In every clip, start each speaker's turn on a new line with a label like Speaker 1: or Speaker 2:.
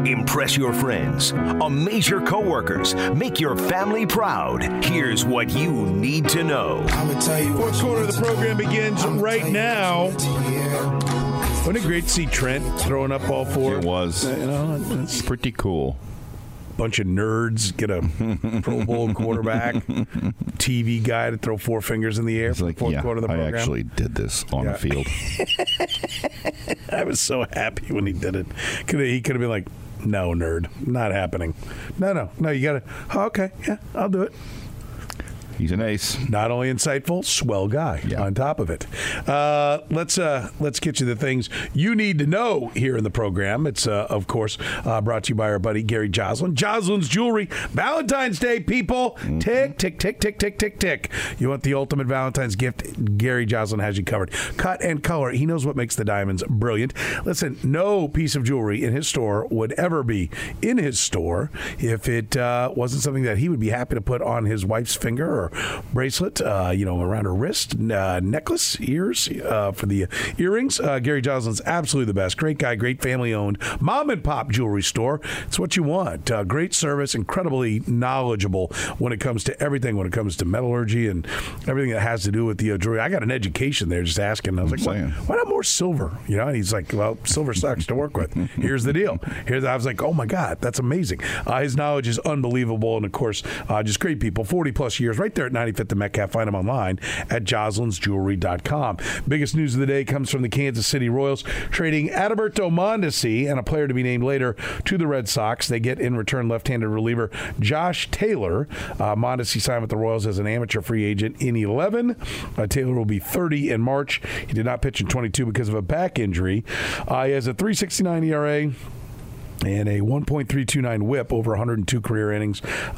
Speaker 1: Impress your friends. Amaze your coworkers. Make your family proud. Here's what you need to know.
Speaker 2: Fourth quarter of the program begins right now. Wasn't it great to see Trent throwing up all four?
Speaker 3: It was. It's pretty cool.
Speaker 2: Bunch of nerds get a Pro Bowl quarterback, TV guy to throw four fingers in the air for the fourth quarter of the program.
Speaker 3: I actually did this on the field.
Speaker 2: I was so happy when he did it. He could have been like, no, nerd, not happening. No, you got to, okay, yeah, I'll do it.
Speaker 3: He's an ace.
Speaker 2: Not only insightful, swell guy on top of it. Let's get you the things you need to know here in the program. It's, of course, brought to you by our buddy Gary Joslin. Joslin's Jewelry. Valentine's Day, people. Tick, tick, tick, tick, tick, tick, tick. You want the ultimate Valentine's gift? Gary Joslin has you covered. Cut and color. He knows what makes the diamonds brilliant. Listen, no piece of jewelry in his store would ever be in his if it wasn't something that he would be happy to put on his wife's finger or bracelet, around her wrist, necklace, ears, for the earrings. Gary Joslin's absolutely the best. Great guy, great family-owned mom and pop jewelry store. It's what you want. Great service, incredibly knowledgeable when it comes to everything, when it comes to metallurgy and everything that has to do with the jewelry. I got an education there just asking. I was why not more silver? And he's like, well, silver sucks to work with. Here's the deal. I was like, oh my God, that's amazing. His knowledge is unbelievable, and of course, just great people. 40 plus years, right there at 95th and Metcalf. Find them online at joslinsjewelry.com. Biggest news of the day comes from the Kansas City Royals trading Adalberto Mondesi and a player to be named later to the Red Sox. They get in return left-handed reliever Josh Taylor. Mondesi signed with the Royals as an amateur free agent in 11. Taylor will be 30 in March. He did not pitch in 22 because of a back injury. He has a 3.69 ERA. And a 1.329 whip over 102 career innings,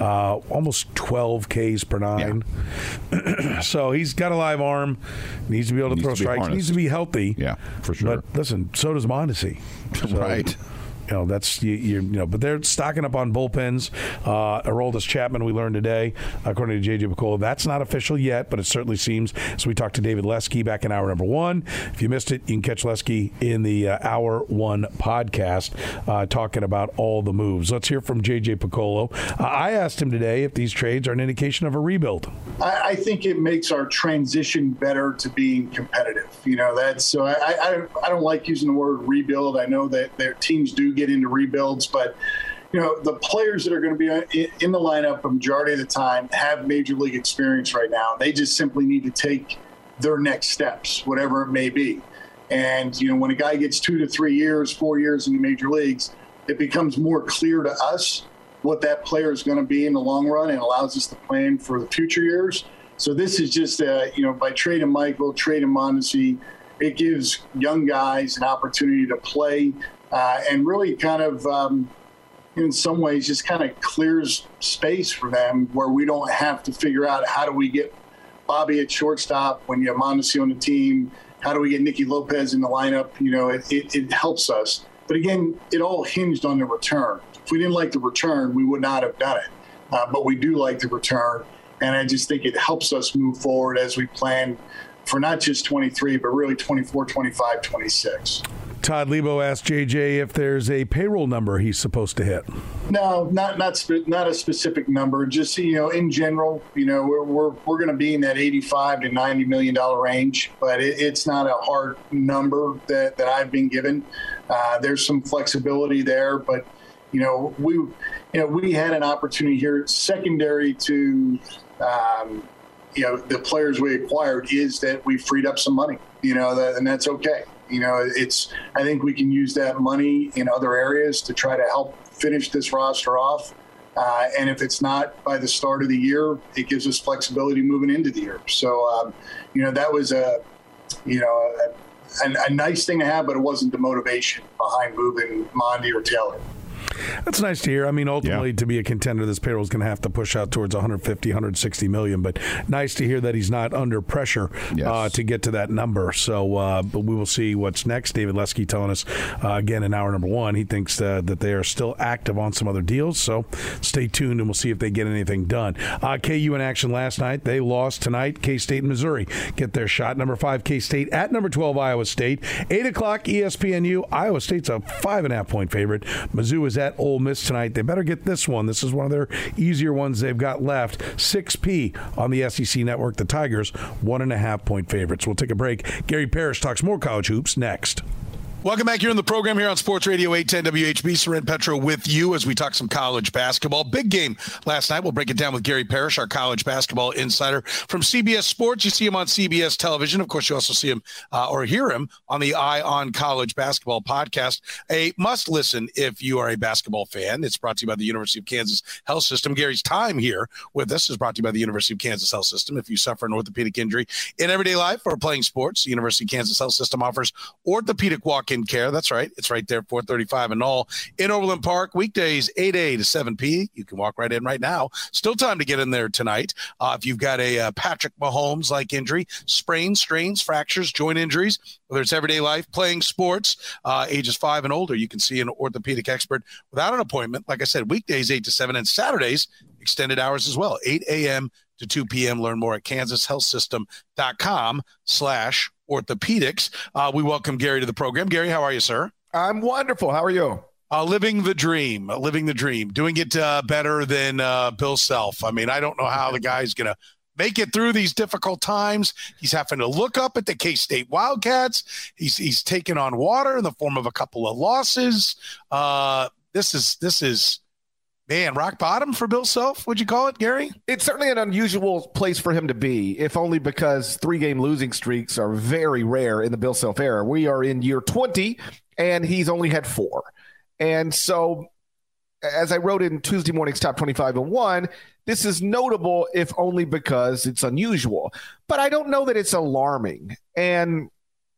Speaker 2: almost 12 Ks per nine. Yeah. So he's got a live arm, needs to be able to throw strikes, needs to be healthy.
Speaker 3: Yeah, for sure.
Speaker 2: But listen, so does Mondesi. So,
Speaker 3: right.
Speaker 2: That's but they're stocking up on bullpens. Aroldis Chapman, we learned today, according to JJ Picollo, that's not official yet, but it certainly seems. So we talked to David Lesky back in hour number 1. If you missed it, you can catch Lesky in the hour 1 podcast talking about all the moves. Let's hear from JJ Picollo. I asked him today if these trades are an indication of a rebuild.
Speaker 4: I think it makes our transition better to being competitive. That's so. I don't like using the word rebuild. I know that their teams do get into rebuilds, but the players that are going to be in the lineup a majority of the time have major league experience right now. They just simply need to take their next steps, whatever it may be. And when a guy gets 2 to 3 years, 4 years in the major leagues, it becomes more clear to us what that player is going to be in the long run and allows us to plan for the future years. So this is just by trading Michael, trading Mondesi, it gives young guys an opportunity to play. And really kind of, in some ways, just kind of clears space for them where we don't have to figure out how do we get Bobby at shortstop when you have Mondesi on the team, how do we get Nicky Lopez in the lineup? It helps us. But again, it all hinged on the return. If we didn't like the return, we would not have done it. But we do like the return, and I just think it helps us move forward as we plan for not just 23, but really 24, 25, 26.
Speaker 2: Todd Lebo asked JJ if there's a payroll number he's supposed to hit.
Speaker 4: No, not a specific number. Just in general, we're going to be in that $85 to $90 million range, but it's not a hard number that I've been given. There's some flexibility there, but we had an opportunity here secondary to the players we acquired is that we freed up some money. And that's okay. I think we can use that money in other areas to try to help finish this roster off. And if it's not by the start of the year, it gives us flexibility moving into the year. So, that was a nice thing to have, but it wasn't the motivation behind moving Mondi or Taylor.
Speaker 2: That's nice to hear. I mean, ultimately, to be a contender, this payroll is going to have to push out towards 150, 160 million. But nice to hear that he's not under pressure to get to that number. So, but we will see what's next. David Lesky telling us again in hour number 1, he thinks that they are still active on some other deals. So, stay tuned, and we'll see if they get anything done. KU in action last night. They lost tonight. K-State and Missouri get their shot. Number 5 K-State at number 12 Iowa State. 8 o'clock ESPNU. Iowa State's a 5.5-point favorite. Mizzou is at at Ole Miss tonight. They better get this one. This is one of their easier ones they've got left. 6P on the SEC Network. The Tigers, 1.5-point favorites. We'll take a break. Gary Parrish talks more college hoops next. Welcome back here in the program here on Sports Radio 810 WHB. Soren Petro with you as we talk some college basketball. Big game last night. We'll break it down with Gary Parrish, our college basketball insider from CBS Sports. You see him on CBS television. Of course, you also see him or hear him on the Eye on College Basketball podcast. A must listen if you are a basketball fan. It's brought to you by the University of Kansas Health System. Gary's time here with us is brought to you by the University of Kansas Health System. If you suffer an orthopedic injury in everyday life or playing sports, the University of Kansas Health System offers orthopedic walk-in care. That's right. It's right there, 435 and all in Overland Park. Weekdays, 8A to 7P. You can walk right in right now. Still time to get in there tonight. If you've got a Patrick Mahomes-like injury, sprains, strains, fractures, joint injuries, whether it's everyday life, playing sports, ages 5 and older, you can see an orthopedic expert without an appointment. Like I said, weekdays, 8 to 7, and Saturdays, extended hours as well, 8 a.m. to 2 p.m. Learn more at kansashealthsystem.com/orthopedics. We welcome Gary to the program. Gary, how are you, sir?
Speaker 5: I'm wonderful. How are you?
Speaker 2: Living the dream, doing it better than Bill Self. I mean, I don't know how the guy's going to make it through these difficult times. He's having to look up at the K-State Wildcats. He's taken on water in the form of a couple of losses. This is man, rock bottom for Bill Self, would you call it, Gary?
Speaker 5: It's certainly an unusual place for him to be, if only because 3-game losing streaks are very rare in the Bill Self era. We are in year 20, and he's only had 4. And so, as I wrote in Tuesday morning's Top 25 and 1, this is notable, if only because it's unusual. But I don't know that it's alarming. And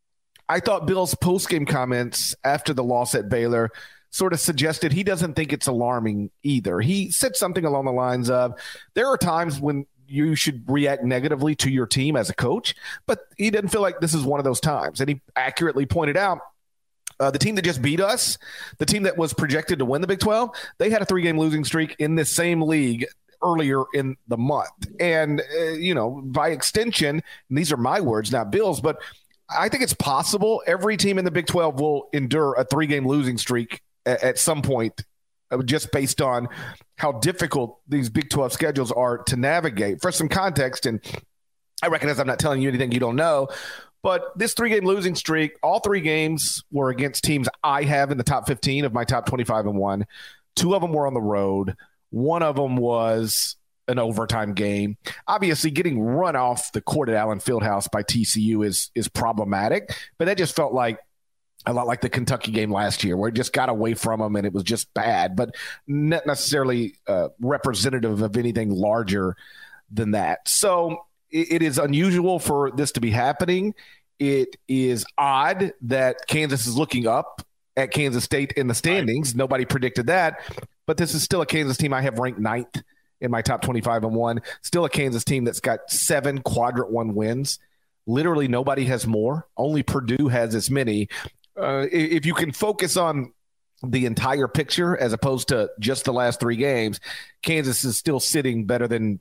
Speaker 5: I thought Bill's postgame comments after the loss at Baylor sort of suggested he doesn't think it's alarming either. He said something along the lines of, there are times when you should react negatively to your team as a coach, but he didn't feel like this is one of those times. And he accurately pointed out the team that just beat us, the team that was projected to win the Big 12, they had a 3-game losing streak in this same league earlier in the month. And, by extension, and these are my words, not Bill's, but I think it's possible every team in the Big 12 will endure a 3-game losing streak at some point, just based on how difficult these Big 12 schedules are to navigate. For some context, and I recognize I'm not telling you anything you don't know, but this 3-game losing streak, all 3 games were against teams I have in the top 15 of my top 25 and 1. 2 of them were on the road. 1 of them was an overtime game. Obviously, getting run off the court at Allen Fieldhouse by TCU is problematic, but that just felt like a lot like the Kentucky game last year, where it just got away from them and it was just bad, but not necessarily representative of anything larger than that. So it is unusual for this to be happening. It is odd that Kansas is looking up at Kansas State in the standings. Right. Nobody predicted that, but this is still a Kansas team I have ranked 9th in my top 25 and 1. Still a Kansas team that's got 7 quadrant 1 wins. Literally nobody has more. Only Purdue has as many. If you can focus on the entire picture as opposed to just the last 3 games, Kansas is still sitting better than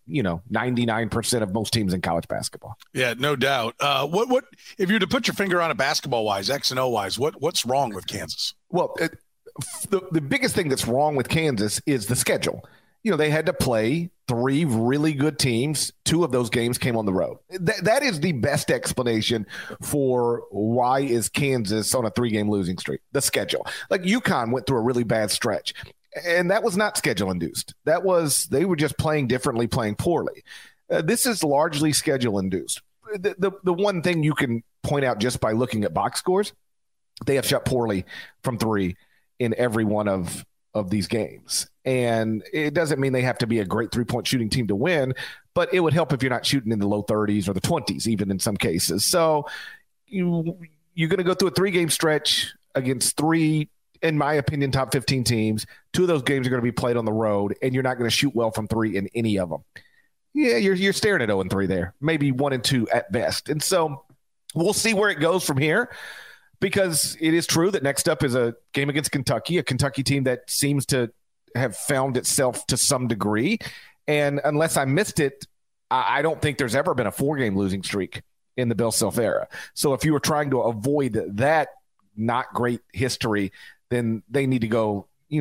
Speaker 5: 99% of most teams in college basketball.
Speaker 2: Yeah, no doubt. What if you were to put your finger on it basketball wise, X and O wise, what's wrong with Kansas?
Speaker 5: Well, the biggest thing that's wrong with Kansas is the schedule. They had to play 3 really good teams. 2 of those games came on the road. That is the best explanation for why is Kansas on a 3-game losing streak. The schedule. Like UConn went through a really bad stretch, and that was not schedule induced. They were just playing differently, playing poorly. This is largely schedule induced. The one thing you can point out just by looking at box scores, they have shot poorly from 3 in every one of these games. And it doesn't mean they have to be a great 3-point shooting team to win, but it would help if you're not shooting in the low 30s or the 20s, even in some cases. So you're going to go through a 3-game stretch against 3, in my opinion, top 15 teams. 2 of those games are going to be played on the road, and you're not going to shoot well from 3 in any of them. Yeah, you're staring at 0-3 there, maybe 1-2 at best. And so we'll see where it goes from here. Because it is true that next up is a game against Kentucky, a Kentucky team that seems to have found itself to some degree. And unless I missed it, I don't think there's ever been a 4-game losing streak in the Bill Self era. So if you were trying to avoid that not great history, then they need to go,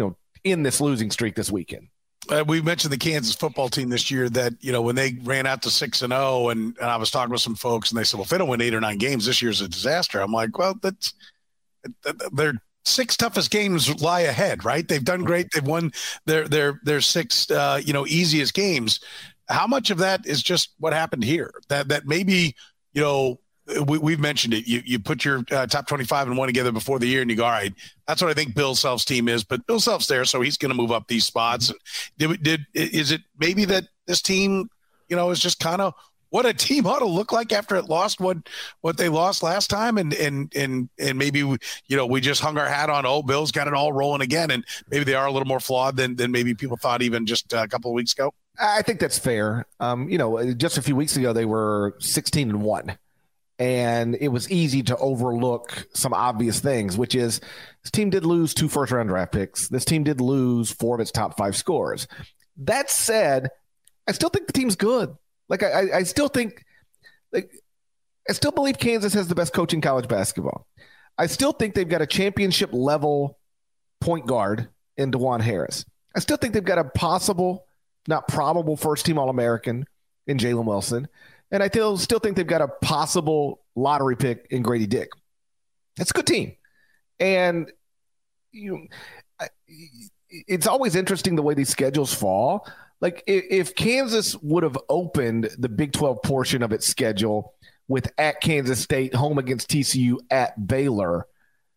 Speaker 5: in this losing streak this weekend.
Speaker 2: We mentioned the Kansas football team this year that, when they ran out to 6-0 and I was talking with some folks and they said, well, if they don't win 8 or 9 games, this year's a disaster. I'm like, well, their 6 toughest games lie ahead, right? They've done great. They've won their 6, easiest games. How much of that is just what happened here? That maybe, we've mentioned it. You put your top 25 and 1 together before the year and you go, all right, that's what I think Bill Self's team is, but Bill Self's there, so he's going to move up these spots. Is it maybe that this team, is just kind of what a team ought to look like after it lost what they lost last time, and maybe we just hung our hat on, Bill's got it all rolling again, and maybe they are a little more flawed than maybe people thought even just a couple of weeks ago.
Speaker 5: I think that's fair. Just a few weeks ago they were 16-1. And it was easy to overlook some obvious things, which is this team did lose 2 first-round draft picks. This team did lose 4 of its top 5 scorers. That said, I still think the team's good. I still believe Kansas has the best coach in college basketball. I still think they've got a championship level point guard in DeJuan Harris. I still think they've got a possible, not probable, first-team All-American in Jalen Wilson. And I still think they've got a possible lottery pick in Grady Dick. It's a good team. And it's always interesting the way these schedules fall. Like if Kansas would have opened the Big 12 portion of its schedule with at Kansas State, home against TCU, at Baylor,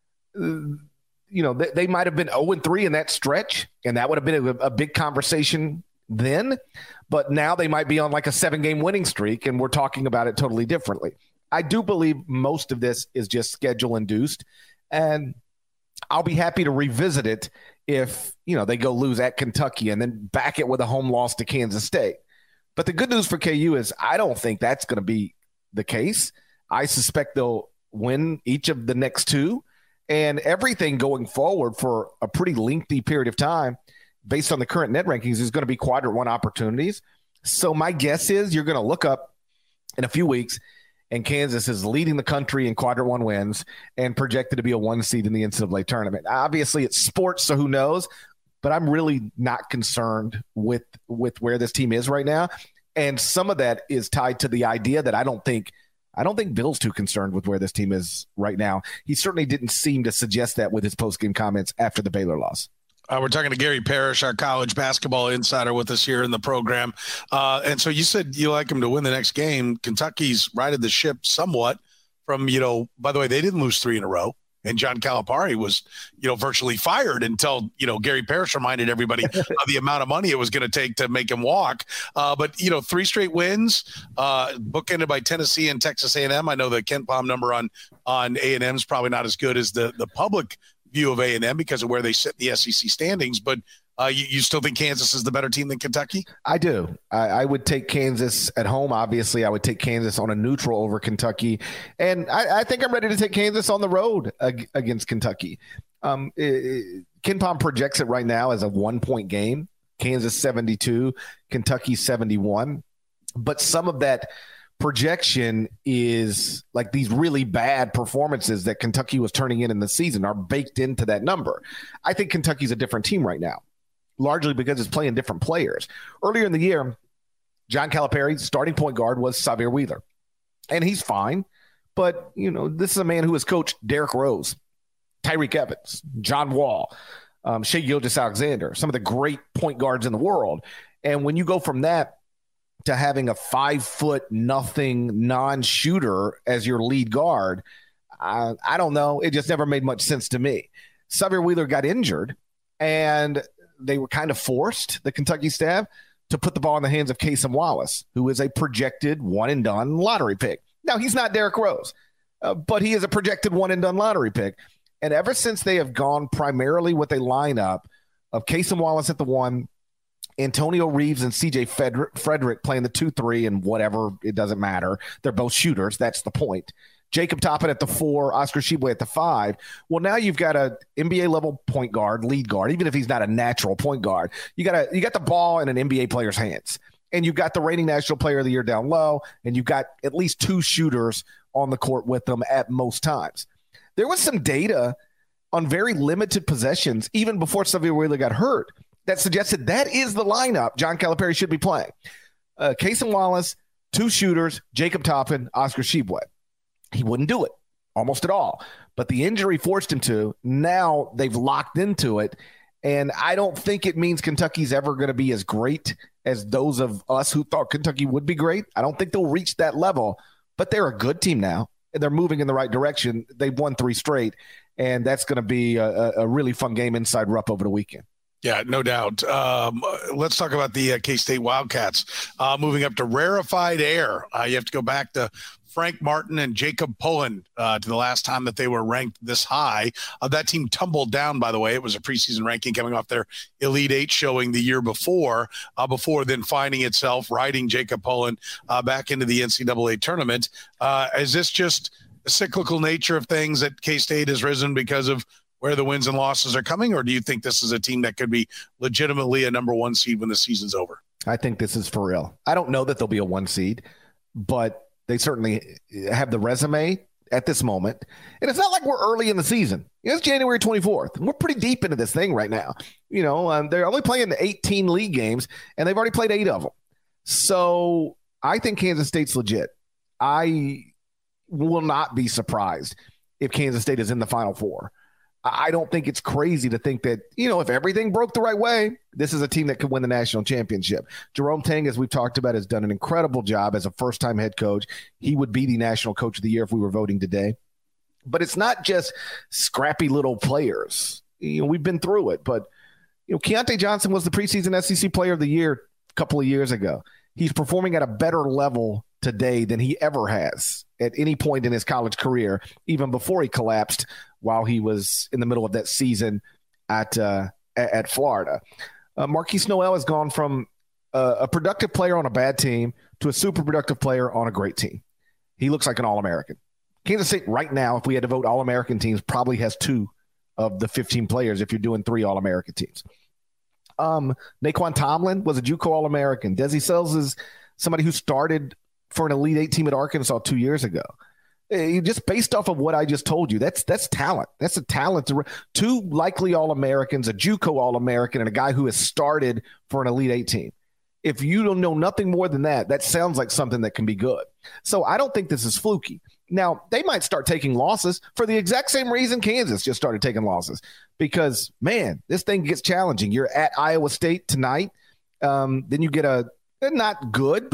Speaker 5: they might have been 0-3 in that stretch, and that would have been a big conversation then. But now they might be on like a 7-game winning streak, and we're talking about it totally differently. I do believe most of this is just schedule induced, and I'll be happy to revisit it if, they go lose at Kentucky and then back it with a home loss to Kansas State. But the good news for KU is I don't think that's going to be the case. I suspect they'll win each of the next 2, and everything going forward for a pretty lengthy period of time based on the current net rankings is going to be quadrant 1 opportunities. So my guess is you're going to look up in a few weeks and Kansas is leading the country in quadrant 1 wins and projected to be a 1 seed in the NCAA tournament. Obviously it's sports, so who knows, but I'm really not concerned with where this team is right now. And some of that is tied to the idea that I don't think Bill's too concerned with where this team is right now. He certainly didn't seem to suggest that with his post-game comments after the Baylor loss.
Speaker 2: We're talking to Gary Parrish, our college basketball insider, with us here in the program. And so you said you like him to win the next game. Kentucky's righted the ship somewhat from, by the way, they didn't lose 3 in a row. And John Calipari was, virtually fired until, Gary Parrish reminded everybody of the amount of money it was going to take to make him walk. But 3 straight wins, bookended by Tennessee and Texas A&M. I know the KenPom number on A&M is probably not as good as the public view of A&M because of where they sit in the SEC standings, but you still think Kansas is the better team than Kentucky?
Speaker 5: I do. I would take Kansas at home. Obviously, I would take Kansas on a neutral over Kentucky, and I think I'm ready to take Kansas on the road against Kentucky. KenPom projects it right now as a 1-point game. Kansas 72, Kentucky 71, but some of that projection is like these really bad performances that Kentucky was turning in the season are baked into that number. I think Kentucky's a different team right now, largely because it's playing different players. Earlier in the year, John Calipari's starting point guard was Xavier Wheeler, and he's fine. But, this is a man who has coached Derrick Rose, Tyreek Evans, John Wall, Shai Gilgeous-Alexander, some of the great point guards in the world. And when you go from that to having a 5-foot nothing non-shooter as your lead guard, I don't know. It just never made much sense to me. Xavier Wheeler got injured, and they were kind of forced, the Kentucky staff, to put the ball in the hands of Cason Wallace, who is a projected one-and-done lottery pick. Now, he's not Derrick Rose, but he is a projected one-and-done lottery pick. And ever since they have gone primarily with a lineup of Cason Wallace at the 1, Antonio Reeves and CJ Frederick playing the 2-3 and whatever, it doesn't matter. They're both shooters. That's the point. Jacob Toppin at the 4, Oscar Tshiebwe at the 5. Well, now you've got a NBA level point guard, lead guard, even if he's not a natural point guard. You got the ball in an NBA player's hands, and you've got the reigning National Player of the Year down low, and you've got at least 2 shooters on the court with them at most times. There was some data on very limited possessions, even before Xavier Wheeler got hurt, that suggested that is the lineup John Calipari should be playing. Cason Wallace, 2 shooters, Jacob Toppin, Oscar Tshiebwe. He wouldn't do it almost at all, but the injury forced him to. Now they've locked into it, and I don't think it means Kentucky's ever going to be as great as those of us who thought Kentucky would be great. I don't think they'll reach that level, but they're a good team now, and they're moving in the right direction. They've won 3 straight, and that's going to be a really fun game inside Rupp over the weekend.
Speaker 2: Yeah, no doubt. Let's talk about the K-State Wildcats moving up to rarefied air. You have to go back to Frank Martin and Jacob Pullen to the last time that they were ranked this high. That team tumbled down, by the way. It was a preseason ranking coming off their Elite Eight showing the year before then finding itself riding Jacob Pullen back into the NCAA tournament. Is this just the cyclical nature of things that K-State has risen because of where the wins and losses are coming, or do you think this is a team that could be legitimately a number 1 seed when the season's over?
Speaker 5: I think this is for real. I don't know that they'll be a 1 seed, but they certainly have the resume at this moment. And it's not like we're early in the season. It's January 24th. We're pretty deep into this thing right now. They're only playing 18 league games, and they've already played 8 of them. So I think Kansas State's legit. I will not be surprised if Kansas State is in the Final Four. I don't think it's crazy to think that, if everything broke the right way, this is a team that could win the national championship. Jerome Tang, as we've talked about, has done an incredible job as a first-time head coach. He would be the national coach of the year if we were voting today. But it's not just scrappy little players. We've been through it. But, Keontae Johnson was the preseason SEC player of the year a couple of years ago. He's performing at a better level today than he ever has at any point in his college career, even before he collapsed while he was in the middle of that season at Florida. Marquise Noel has gone from a productive player on a bad team to a super productive player on a great team. He looks like an All-American. Kansas State right now, if we had to vote All-American teams, probably has 2 of the 15 players if you're doing 3 All-American teams. Naquan Tomlin was a JUCO All-American. Desi Sells is somebody who started for an Elite Eight team at Arkansas 2 years ago. Just based off of what I just told you, that's talent. That's a talent. 2 likely All-Americans, a JUCO All-American, and a guy who has started for an Elite Eight team. If you don't know nothing more than that, that sounds like something that can be good. So I don't think this is fluky. Now, they might start taking losses for the exact same reason Kansas just started taking losses. Because, man, this thing gets challenging. You're at Iowa State tonight. Then you get a not good,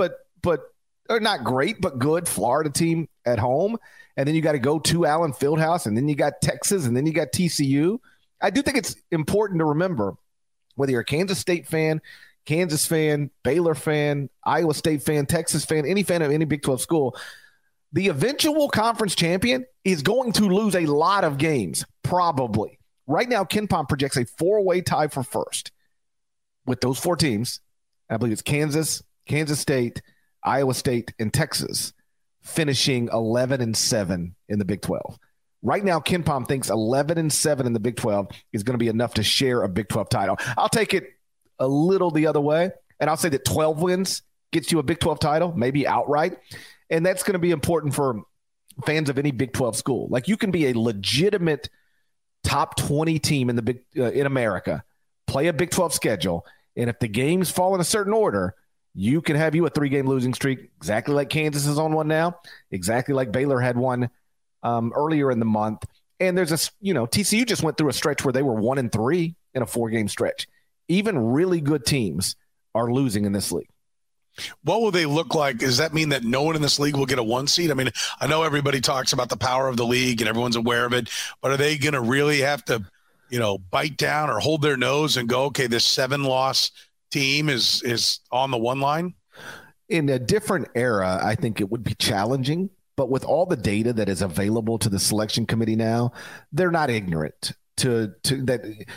Speaker 5: or not great, but good Florida team at home. And then you got to go to Allen Fieldhouse, and then you got Texas, and then you got TCU. I do think it's important to remember, whether you're a Kansas State fan, Kansas fan, Baylor fan, Iowa State fan, Texas fan, any fan of any Big 12 school, the eventual conference champion is going to lose a lot of games, probably. Right now, KenPom projects a 4-way tie for first with those 4 teams. I believe it's Kansas, Kansas State, Iowa State, and Texas, finishing 11-7 in the Big 12. Right now, KenPom thinks 11-7 in the Big 12 is going to be enough to share a Big 12 title. I'll take it a little the other way, and I'll say that 12 wins gets you a Big 12 title, maybe outright, and that's going to be important for fans of any Big 12 school. Like, you can be a legitimate top 20 team in the in America, play a Big 12 schedule, and if the games fall in a certain order, you can have a 3-game losing streak, exactly like Kansas is on one now, exactly like Baylor had one earlier in the month. And there's TCU just went through a stretch where they were 1-3 in a 4-game stretch. Even really good teams are losing in this league.
Speaker 2: What will they look like? Does that mean that no one in this league will get a 1 seed? I mean, I know everybody talks about the power of the league and everyone's aware of it, but are they going to really have to, bite down or hold their nose and go, okay, this 7-loss team is on the 1 line?
Speaker 5: In a different era, I think it would be challenging, but with all the data that is available to the selection committee now, they're not ignorant to that.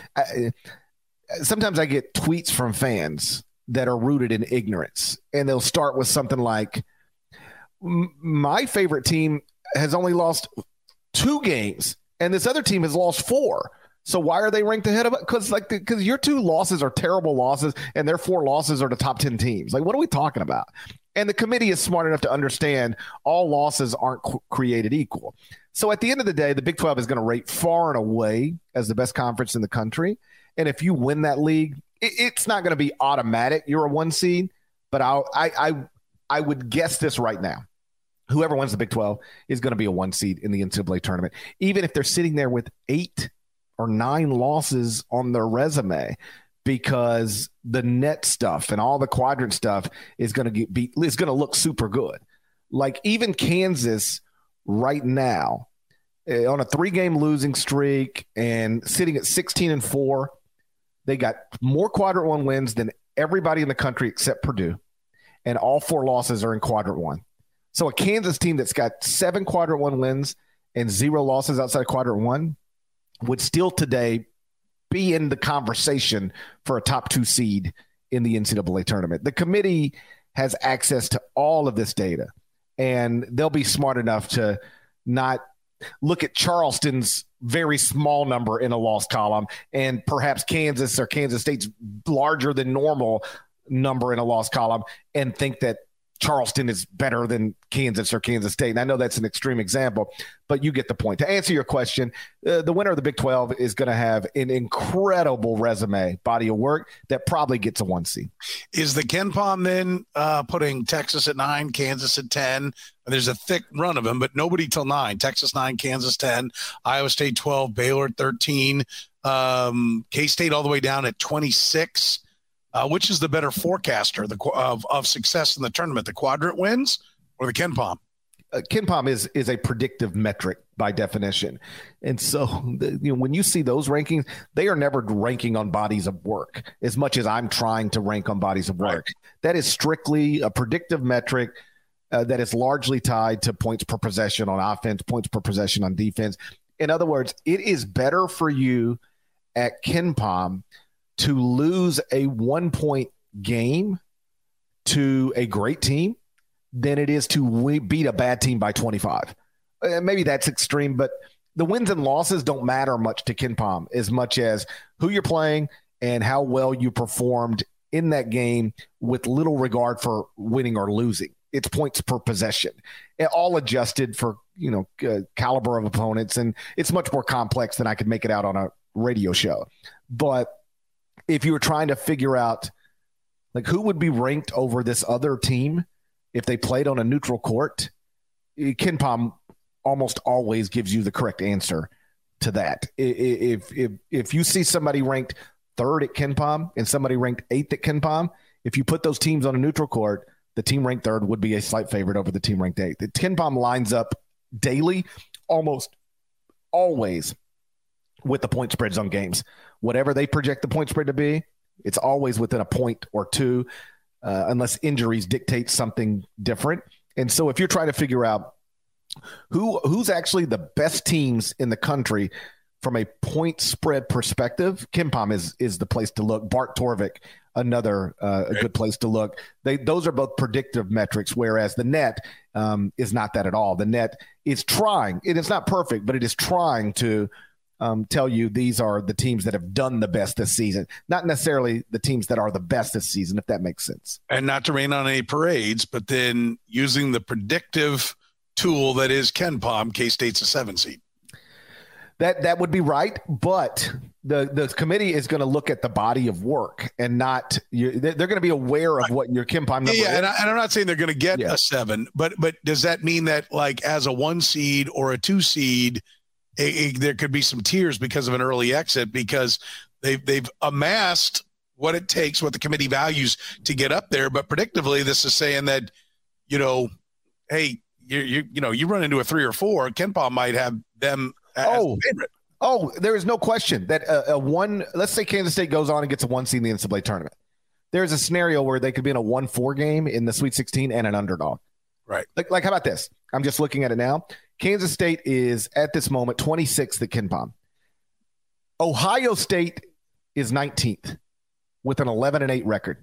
Speaker 5: Sometimes I get tweets from fans that are rooted in ignorance, and they'll start with something like, my favorite team has only lost 2 games and this other team has lost 4. So why are they ranked ahead of it? Because your 2 losses are terrible losses, and their 4 losses are the top 10 teams. Like, what are we talking about? And the committee is smart enough to understand all losses aren't created equal. So at the end of the day, the Big 12 is going to rate far and away as the best conference in the country. And if you win that league, it's not going to be automatic. You're a 1 seed, but I would guess this right now. Whoever wins the Big 12 is going to be a 1 seed in the NCAA tournament, even if they're sitting there with 8 or 9 losses on their resume, because the net stuff and all the quadrant stuff is going to look super good. Like even Kansas right now on a 3-game losing streak and sitting at 16-4, they got more quadrant 1 wins than everybody in the country except Purdue, and all 4 losses are in quadrant 1. So a Kansas team that's got 7 quadrant 1 wins and 0 losses outside quadrant 1 would still today be in the conversation for a top 2 seed in the NCAA tournament. The committee has access to all of this data, and they'll be smart enough to not look at Charleston's very small number in a loss column and perhaps Kansas or Kansas State's larger than normal number in a loss column and think that Charleston is better than Kansas or Kansas State. And I know that's an extreme example, but you get the point. To answer your question, the winner of the Big 12 is going to have an incredible resume, body of work that probably gets a 1 seed.
Speaker 2: Is the KenPom then putting Texas at 9, Kansas at 10? There's a thick run of them, but nobody till 9. Texas 9, Kansas 10, Iowa State 12, Baylor 13, K-State all the way down at 26. Which is the better forecaster of success in the tournament, the quadrant wins or the KenPom?
Speaker 5: KenPom is a predictive metric by definition. And so when you see those rankings, they are never ranking on bodies of work as much as I'm trying to rank on bodies of work. Right. That is strictly a predictive metric that is largely tied to points per possession on offense, points per possession on defense. In other words, it is better for you at KenPom to lose a 1-point game to a great team than it is to beat a bad team by 25. Maybe that's extreme, but the wins and losses don't matter much to KenPom as much as who you're playing and how well you performed in that game with little regard for winning or losing. It's points per possession, all adjusted for, caliber of opponents. And it's much more complex than I could make it out on a radio show. But if you were trying to figure out like who would be ranked over this other team if they played on a neutral court, KenPom almost always gives you the correct answer to that. If you see somebody ranked 3rd at KenPom and somebody ranked 8th at KenPom, if you put those teams on a neutral court, the team ranked 3rd would be a slight favorite over the team ranked 8th. The KenPom lines up daily, almost always with the point spreads on games. Whatever they project the point spread to be, it's always within a point or 2, unless injuries dictate something different. And so if you're trying to figure out who's actually the best teams in the country from a point spread perspective, KenPom is the place to look. Bart Torvik, another a good place to look. Those are both predictive metrics, whereas the net is not that at all. The net is trying. It is not perfect, but it is trying to tell you these are the teams that have done the best this season, not necessarily the teams that are the best this season, if that makes sense.
Speaker 2: And not to rain on any parades, but then using the predictive tool that is KenPom, K-State's a 7 seed.
Speaker 5: That would be right, but the committee is going to look at the body of work and not they're going to be aware of what your KenPom number is.
Speaker 2: And I'm not saying they're going to get a 7, but does that mean that like as a 1 seed or a 2 seed, there could be some tears because of an early exit because they've amassed what it takes, what the committee values to get up there. But predictably, this is saying that, hey, you run into a 3 or 4, KenPom might have them as a favorite.
Speaker 5: Oh, there is no question that let's say Kansas State goes on and gets a 1 seed in the NCAA tournament. There's a scenario where they could be in a 1-4 game in the Sweet 16 and an underdog.
Speaker 2: Right.
Speaker 5: Like how about this? I'm just looking at it now. Kansas State is at this moment 26th at KenPom. Ohio State is 19th with an 11-8 record.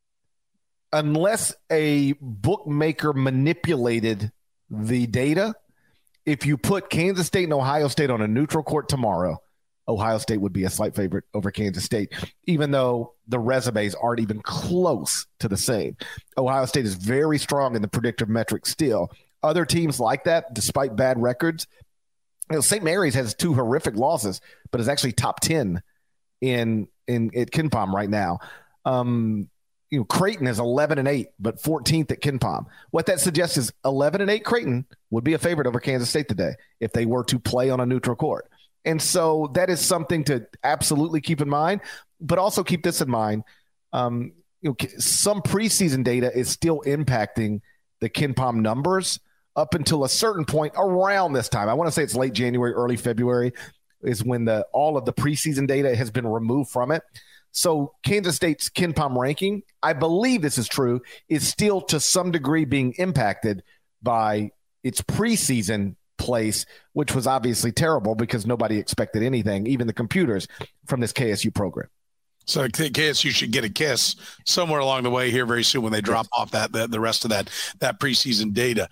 Speaker 5: Unless a bookmaker manipulated the data, if you put Kansas State and Ohio State on a neutral court tomorrow, Ohio State would be a slight favorite over Kansas State, even though the resumes aren't even close to the same. Ohio State is very strong in the predictive metrics still. Other teams like that, despite bad records, St. Mary's has 2 horrific losses, but is actually top 10 in at KenPom right now. Creighton is 11-8, but 14th at KenPom. What that suggests is 11-8 Creighton would be a favorite over Kansas State today if they were to play on a neutral court. And so that is something to absolutely keep in mind, but also keep this in mind. Some preseason data is still impacting the KenPom numbers up until a certain point around this time. I want to say it's late January, early February is when all of the preseason data has been removed from it. So Kansas State's KenPom ranking, I believe this is true, is still to some degree being impacted by its preseason place, which was obviously terrible because nobody expected anything, even the computers, from this KSU program.
Speaker 2: So I think KSU should get a kiss somewhere along the way here very soon when they drop off the rest of that preseason data.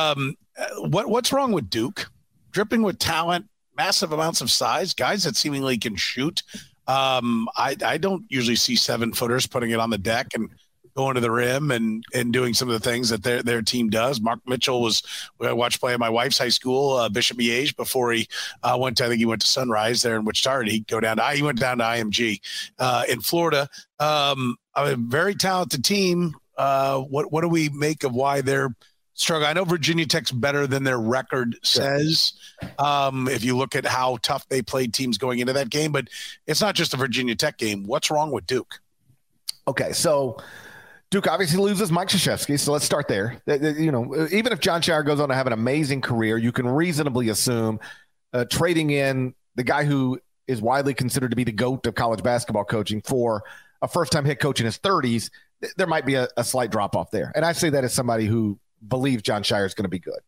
Speaker 2: What's wrong with Duke? Dripping with talent, massive amounts of size, guys that seemingly can shoot. I don't usually see 7-footers putting it on the deck and going to the rim and doing some of the things that their team does. Mark Mitchell I watched play at my wife's high school, Bishop Miege, before he went to Sunrise there in Wichita. He went down to IMG in Florida. A very talented team. What do we make of why they're struggling? I know Virginia Tech's better than their record says. If you look at how tough they played teams going into that game, but it's not just the Virginia Tech game. What's wrong with Duke?
Speaker 5: Okay, so Duke obviously loses Mike Krzyzewski, so let's start there. Even if Jon Scheyer goes on to have an amazing career, you can reasonably assume trading in the guy who is widely considered to be the GOAT of college basketball coaching for a first-time head coach in his 30s, there might be a slight drop-off there. And I say that as somebody who believes Jon Scheyer is going to be good.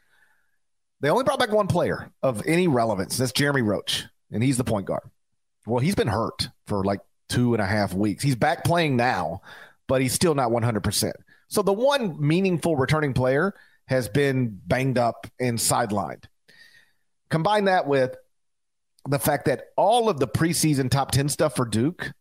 Speaker 5: They only brought back one player of any relevance. That's Jeremy Roach, and he's the point guard. Well, he's been hurt for like 2.5 weeks. He's back playing now, but he's still not 100%. So the one meaningful returning player has been banged up and sidelined. Combine that with the fact that all of the preseason top 10 stuff for Duke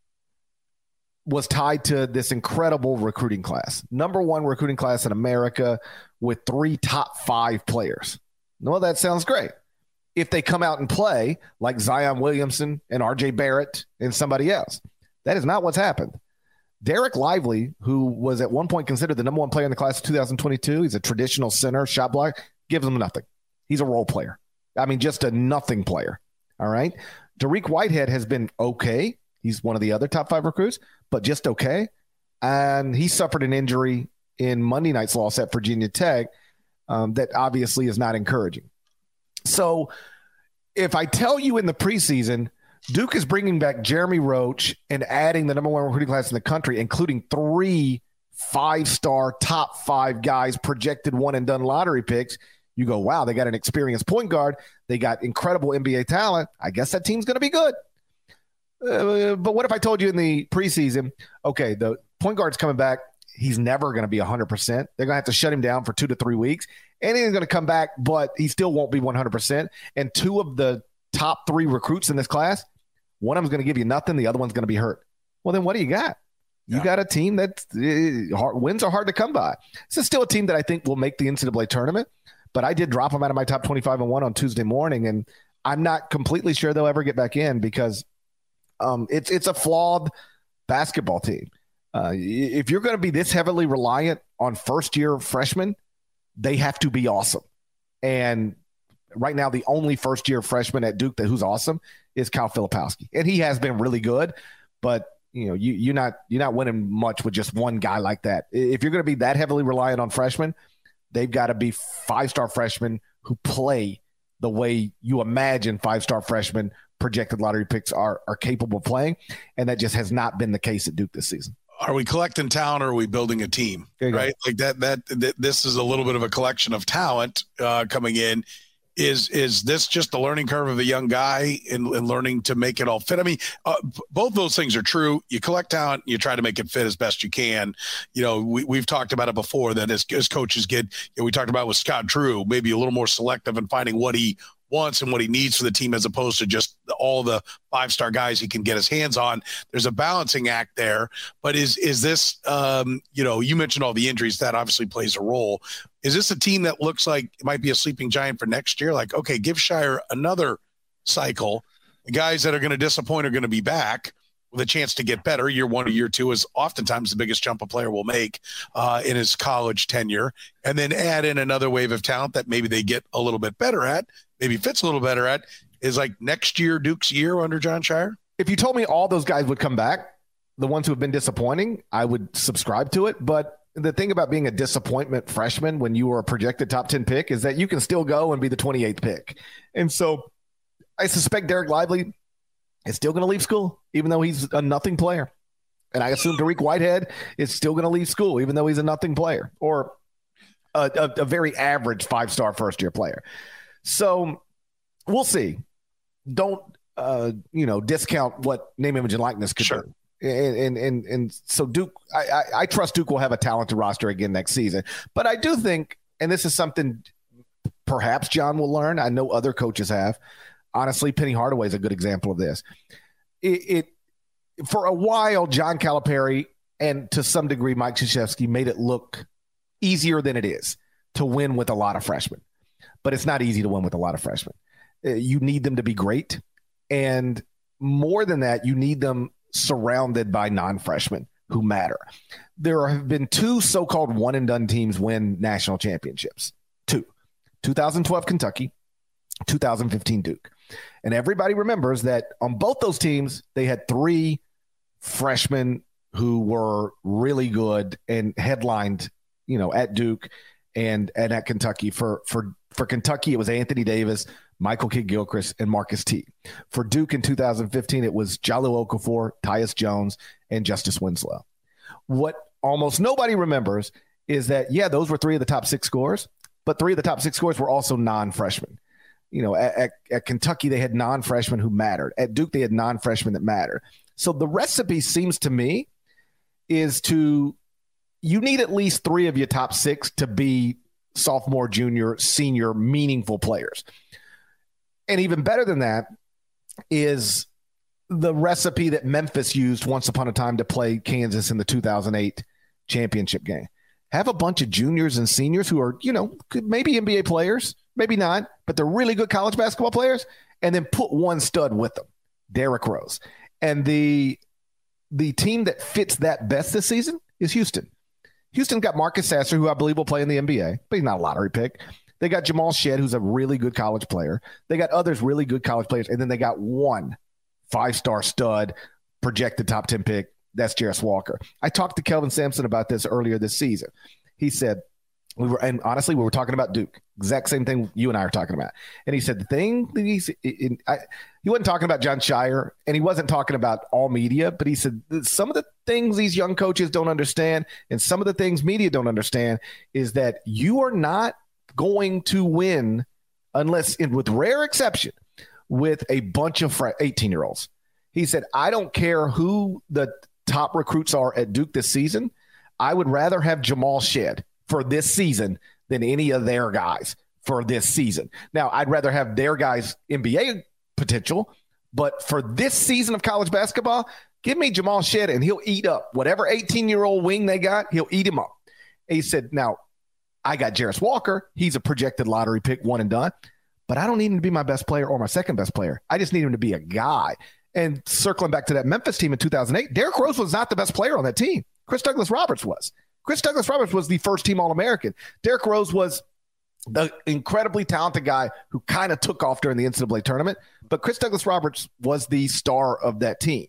Speaker 5: was tied to this incredible recruiting class. Number 1 recruiting class in America with 3 top 5 players. Well, that sounds great. If they come out and play like Zion Williamson and RJ Barrett and somebody else, that is not what's happened. Derek Lively, who was at one point considered the number 1 player in the class of 2022, he's a traditional center, shot block, gives him nothing. He's a role player. I mean, just a nothing player. All right. Dariq Whitehead has been okay. He's one of the other top 5 recruits, but just okay. And he suffered an injury in Monday night's loss at Virginia Tech that obviously is not encouraging. So if I tell you in the preseason, Duke is bringing back Jeremy Roach and adding the number 1 recruiting class in the country, including 3 5-star top 5 guys, projected one and done lottery picks. You go, wow, they got an experienced point guard. They got incredible NBA talent. I guess that team's going to be good. But what if I told you in the preseason, okay, the point guard's coming back. He's never going to be 100%. They're going to have to shut him down for 2 to 3 weeks. And he's going to come back, but he still won't be 100%. And 2 of the top 3 recruits in this class, one of them's going to give you nothing. The other one's going to be hurt. Well, then what do you got? You got a team that wins are hard to come by. This is still a team that I think will make the NCAA tournament, but I did drop them out of my top 25-1 on Tuesday morning, and I'm not completely sure they'll ever get back in because it's a flawed basketball team. If you're going to be this heavily reliant on first-year freshmen, they have to be awesome. And right now, the only first-year freshman at Duke who's awesome is Kyle Filipowski, and he has been really good. But you're not winning much with just one guy like that. If you're going to be that heavily reliant on freshmen, they've got to be 5-star freshmen who play the way you imagine 5-star freshmen projected lottery picks are capable of playing, and that just has not been the case at Duke this season.
Speaker 2: Are we collecting talent or are we building a team? Right? Like that this is a little bit of a collection of talent coming in. Is this just the learning curve of a young guy in learning to make it all fit? I mean, both those things are true. You collect talent, you try to make it fit as best you can. We've talked about it before that as coaches get, we talked about with Scott Drew, maybe a little more selective in finding what he
Speaker 6: wants and what he needs for the team, as opposed to just all the 5-star guys he can get his hands on. There's a balancing act there. But is this, you mentioned all the injuries. That obviously plays a role. Is this a team that looks like it might be a sleeping giant for next year? Like, okay, give Scheyer another cycle. The guys that are going to disappoint are going to be back with a chance to get better. Year 1 or year 2 is oftentimes the biggest jump a player will make in his college tenure, and then add in another wave of talent that maybe they get a little bit better at, maybe fits a little better at. Is like next year Duke's year under Jon Scheyer?
Speaker 5: If you told me all those guys would come back, the ones who have been disappointing, I would subscribe to it. But the thing about being a disappointment freshman when you were a projected top 10 pick is that you can still go and be the 28th pick. And so I suspect Derek Lively is still going to leave school, even though he's a nothing player. And I assume Tariq Whitehead is still going to leave school, even though he's a nothing player or a very average 5-star first-year player. So we'll see. Don't, discount what name, image, and likeness could do. And so Duke, I trust Duke will have a talented roster again next season. But I do think, and this is something perhaps John will learn, I know other coaches have. Honestly, Penny Hardaway is a good example of this. For a while, John Calipari and to some degree Mike Krzyzewski made it look easier than it is to win with a lot of freshmen. But it's not easy to win with a lot of freshmen. You need them to be great. And more than that, you need them surrounded by non-freshmen who matter. There have been 2 so-called one-and-done teams win national championships. 2. 2012 Kentucky, 2015 Duke. And everybody remembers that on both those teams, they had 3 freshmen who were really good and headlined, at Duke and at Kentucky. For Kentucky, it was Anthony Davis, Michael Kidd-Gilchrist, and Marcus T. For Duke in 2015, it was Jahlil Okafor, Tyus Jones, and Justice Winslow. What almost nobody remembers is that, those were 3 of the top 6 scorers, but 3 of the top 6 scorers were also non-freshmen. At Kentucky, they had non-freshmen who mattered. At Duke, they had non-freshmen that mattered. So the recipe seems to me is you need at least 3 of your top 6 to be sophomore, junior, senior, meaningful players. And even better than that is the recipe that Memphis used once upon a time to play Kansas in the 2008 championship game. Have a bunch of juniors and seniors who are, maybe NBA players, maybe not, but they're really good college basketball players, and then put one stud with them, Derrick Rose. And the team that fits that best this season is Houston. Houston got Marcus Sasser, who I believe will play in the NBA, but he's not a lottery pick. They got Jamal Shead, who's a really good college player. They got others really good college players, and then they got one 5-star stud, projected top 10 pick. That's Jarris Walker. I talked to Kelvin Sampson about this earlier this season. He said, we were talking about Duke, exact same thing you and I are talking about. And he said the thing that he wasn't talking about Jon Scheyer, and he wasn't talking about all media, but he said some of the things these young coaches don't understand, and some of the things media don't understand, is that you are not going to win unless, with rare exception, with a bunch of 18-year-olds. He said, I don't care who the top recruits are at Duke this season. I would rather have Jamal Shead for this season than any of their guys for this season. Now, I'd rather have their guys' NBA potential, but for this season of college basketball, give me Jamal Shead and he'll eat up whatever 18-year-old wing they got. He'll eat him up. And he said, now, I got Jarris Walker. He's a projected lottery pick, one and done, but I don't need him to be my best player or my second best player. I just need him to be a guy. And circling back to that Memphis team in 2008, Derrick Rose was not the best player on that team. Chris Douglas-Roberts was. Chris Douglas-Roberts was the first team All-American. Derrick Rose was the incredibly talented guy who kind of took off during the NCAA tournament, but Chris Douglas-Roberts was the star of that team.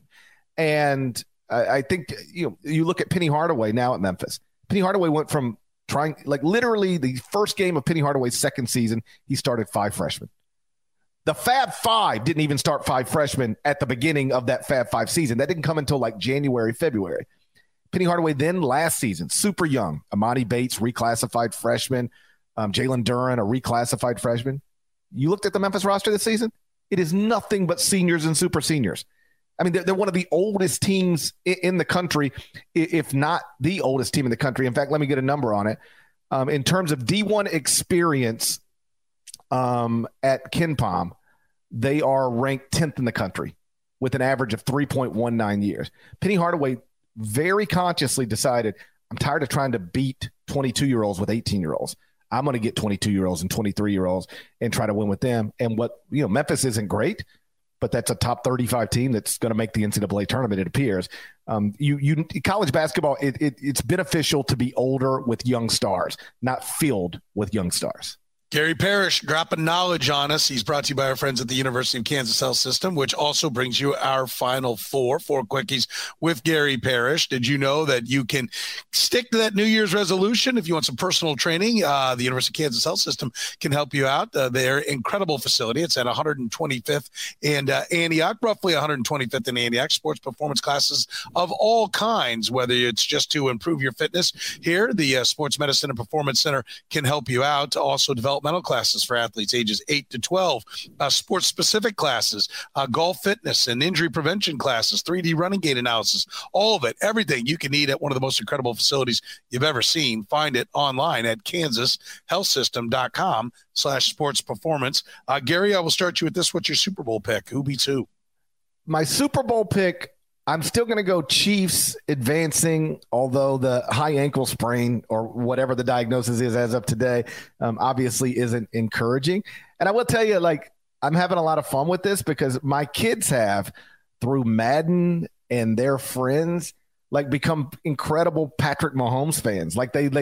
Speaker 5: And I think you look at Penny Hardaway now at Memphis. Penny Hardaway went from literally the first game of Penny Hardaway's second season, he started 5 freshmen. The Fab Five didn't even start 5 freshmen at the beginning of that Fab Five season. That didn't come until January, February. Penny Hardaway then last season, super young. Amani Bates, reclassified freshman. Jalen Duren, a reclassified freshman. You looked at the Memphis roster this season, it is nothing but seniors and super seniors. I mean, they're one of the oldest teams in the country, if not the oldest team in the country. In fact, let me get a number on it. In terms of D1 experience, at KenPom, they are ranked 10th in the country with an average of 3.19 years. Penny Hardaway very consciously decided, I'm tired of trying to beat 22-year-olds with 18-year-olds. I'm going to get 22-year-olds and 23-year-olds and try to win with them. And Memphis isn't great, but that's a top 35 team that's going to make the NCAA tournament, it appears. College basketball, it's beneficial to be older with young stars, not filled with young stars.
Speaker 6: Gary Parrish dropping knowledge on us. He's brought to you by our friends at the University of Kansas Health System, which also brings you our final four quickies with Gary Parrish. Did you know that you can stick to that New Year's resolution if you want some personal training? The University of Kansas Health System can help you out. Their incredible facility. It's at 125th and Antioch, roughly 125th and Antioch. Sports performance classes of all kinds, whether it's just to improve your fitness. Here, the Sports Medicine and Performance Center can help you out. Also developmental classes for athletes ages 8 to 12, sports-specific classes, golf fitness and injury prevention classes, 3D running gait analysis, all of it, everything you can need at one of the most incredible facilities you've ever seen. Find it online at kansashealthsystem.com/sports performance. Gary, I will start you with this. What's your Super Bowl pick? Who beats who?
Speaker 5: My Super Bowl pick, I'm still going to go Chiefs advancing, although the high ankle sprain or whatever the diagnosis is as of today obviously isn't encouraging. And I will tell you, I'm having a lot of fun with this because my kids have, through Madden and their friends, become incredible Patrick Mahomes fans.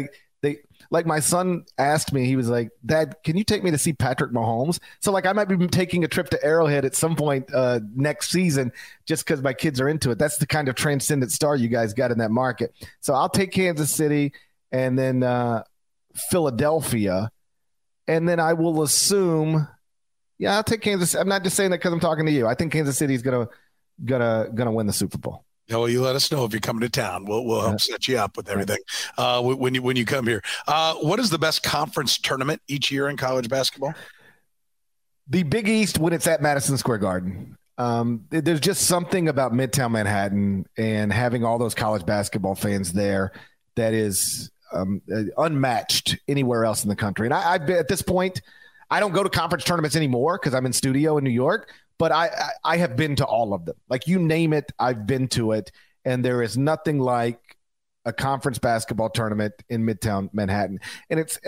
Speaker 5: Like my son asked me, he was like, Dad, can you take me to see Patrick Mahomes? So I might be taking a trip to Arrowhead at some point next season just because my kids are into it. That's the kind of transcendent star you guys got in that market. So I'll take Kansas City and then Philadelphia. And then I will assume, I'll take Kansas. I'm not just saying that because I'm talking to you. I think Kansas City is gonna win the Super Bowl.
Speaker 6: Yeah, well, you let us know if you're coming to town. We'll help set you up with everything when you come here. What is the best conference tournament each year in college basketball?
Speaker 5: The Big East when it's at Madison Square Garden. There's just something about Midtown Manhattan and having all those college basketball fans there that is unmatched anywhere else in the country. And I've at this point, I don't go to conference tournaments anymore because I'm in studio in New York. But I have been to all of them. You name it, I've been to it. And there is nothing like a conference basketball tournament in Midtown Manhattan. And it's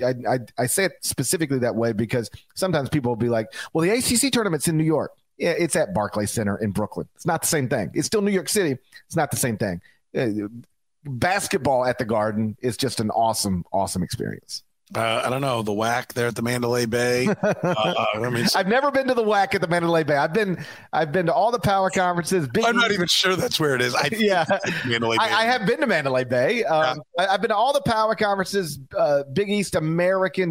Speaker 5: I say it specifically that way because sometimes people will be like, well, the ACC tournament's in New York. Yeah, it's at Barclays Center in Brooklyn. It's not the same thing. It's still New York City. It's not the same thing. Basketball at the Garden is just an awesome, awesome experience.
Speaker 6: I don't know, the WAC there at the Mandalay Bay.
Speaker 5: I've never been to the WAC at the Mandalay Bay. I've been to all the power conferences.
Speaker 6: I'm not even sure that's where it is. I
Speaker 5: have been to Mandalay Bay. I've been to all the power conferences, Big East American,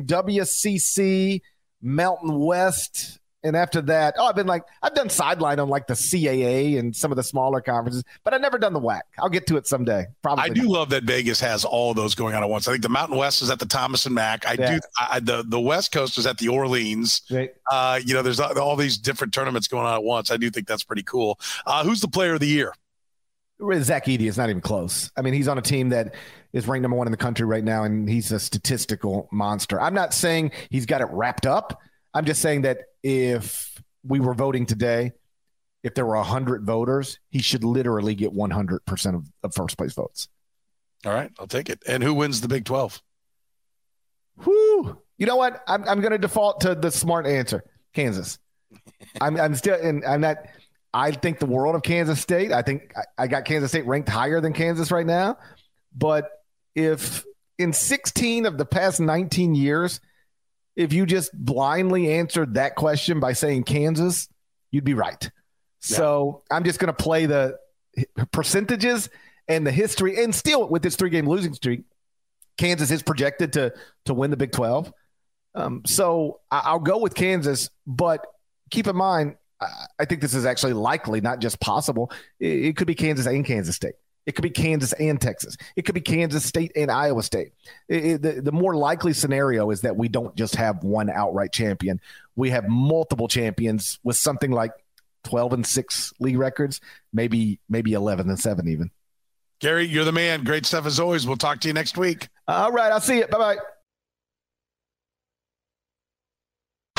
Speaker 5: WCC, Mountain West. And after that, I've done sideline on the CAA and some of the smaller conferences, but I've never done the WAC. I'll get to it someday. Probably.
Speaker 6: I do love that Vegas has all of those going on at once. I think the Mountain West is at the Thomas and Mack. The West Coast is at the Orleans.
Speaker 5: Right.
Speaker 6: There's all these different tournaments going on at once. I do think that's pretty cool. Who's the player of the year?
Speaker 5: Zach Edey is not even close. I mean, he's on a team that is ranked number 1 in the country right now, and he's a statistical monster. I'm not saying he's got it wrapped up. I'm just saying that if we were voting today, if there were 100 voters, he should literally get 100% of first place votes.
Speaker 6: All right, I'll take it. And who wins the Big 12?
Speaker 5: Whoo! You know what? I'm going to default to the smart answer: Kansas. I'm still, and I'm not. I think the world of Kansas State. I think I got Kansas State ranked higher than Kansas right now. But if in 16 of the past 19 years, if you just blindly answered that question by saying Kansas, you'd be right. Yeah. So I'm just going to play the percentages and the history. And still, with this 3-game losing streak, Kansas is projected to win the Big 12. So I'll go with Kansas. But keep in mind, I think this is actually likely, not just possible. It could be Kansas and Kansas State. It could be Kansas and Texas. It could be Kansas State and Iowa State. The more likely scenario is that we don't just have one outright champion. We have multiple champions with something like 12-6 league records, maybe 11-7 even.
Speaker 6: Gary, you're the man. Great stuff as always. We'll talk to you next week.
Speaker 5: All right. I'll see you. Bye-bye.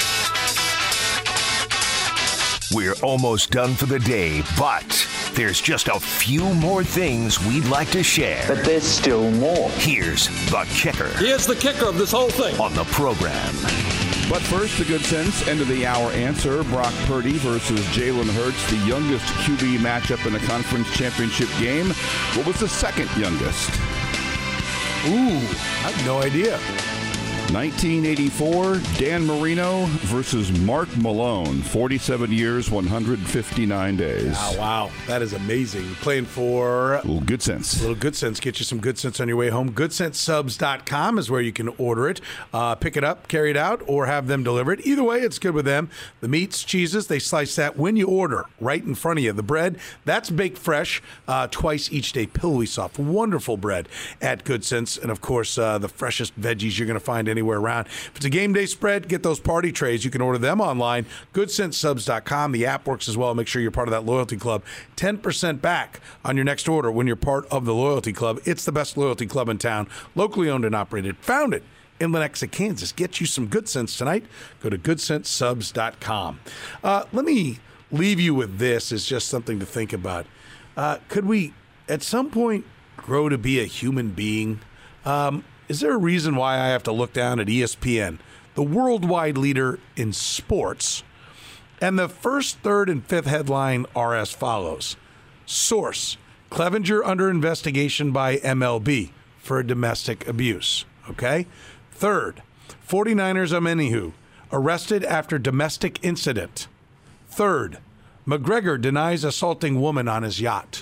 Speaker 1: We're almost done for the day, but there's just a few more things we'd like to share.
Speaker 7: But there's still more.
Speaker 1: Here's the kicker.
Speaker 8: Here's the kicker of this whole thing.
Speaker 1: On the program.
Speaker 3: But first, the good sense, end of the hour answer. Brock Purdy versus Jalen Hurts, the youngest QB matchup in a conference championship game. What was the second youngest?
Speaker 2: Ooh, I have no idea.
Speaker 3: 1984, Dan Marino versus Mark Malone. 47 years, 159 days.
Speaker 2: Wow. That is amazing. Playing for...
Speaker 3: A little good sense.
Speaker 2: A little good sense. Get you some good sense on your way home. GoodSenseSubs.com is where you can order it. Pick it up, carry it out, or have them deliver it. Either way, it's good with them. The meats, cheeses, they slice that when you order right in front of you. The bread, that's baked fresh twice each day. Pillowy soft, wonderful bread at Good Sense. And, of course, the freshest veggies you're going to find anywhere around. If it's a game day spread, get those party trays. You can order them online. GoodSenseSubs.com. The app works as well. Make sure you're part of that loyalty club. 10% back on your next order when you're part of the loyalty club. It's the best loyalty club in town. Locally owned and operated. Founded in Lenexa, Kansas. Get you some good sense tonight. Go to GoodSenseSubs.com. Let me leave you with this as just something to think about. Could we, at some point, grow to be a human being? Is there a reason why I have to look down at ESPN, the worldwide leader in sports, and the first, third, and fifth headline are as follows? Source, Clevenger under investigation by MLB for domestic abuse. Okay? Third, 49ers Omenihu arrested after domestic incident. Third, McGregor denies assaulting woman on his yacht.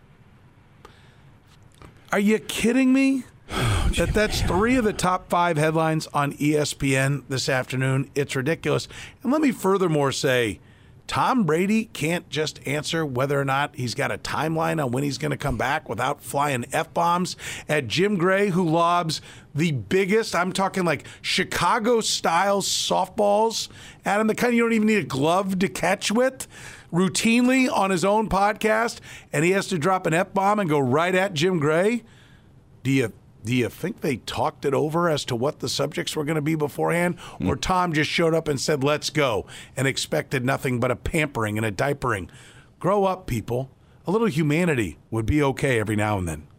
Speaker 2: Are you kidding me? That's three of the top five headlines on ESPN this afternoon. It's ridiculous. And let me furthermore say, Tom Brady can't just answer whether or not he's got a timeline on when he's going to come back without flying F-bombs at Jim Gray, who lobs the biggest, I'm talking like Chicago-style softballs at him, the kind you don't even need a glove to catch with, routinely on his own podcast, and he has to drop an F-bomb and go right at Jim Gray. Do you think they talked it over as to what the subjects were going to be beforehand? Or Tom just showed up and said, let's go, and expected nothing but a pampering and a diapering? Grow up, people. A little humanity would be okay every now and then.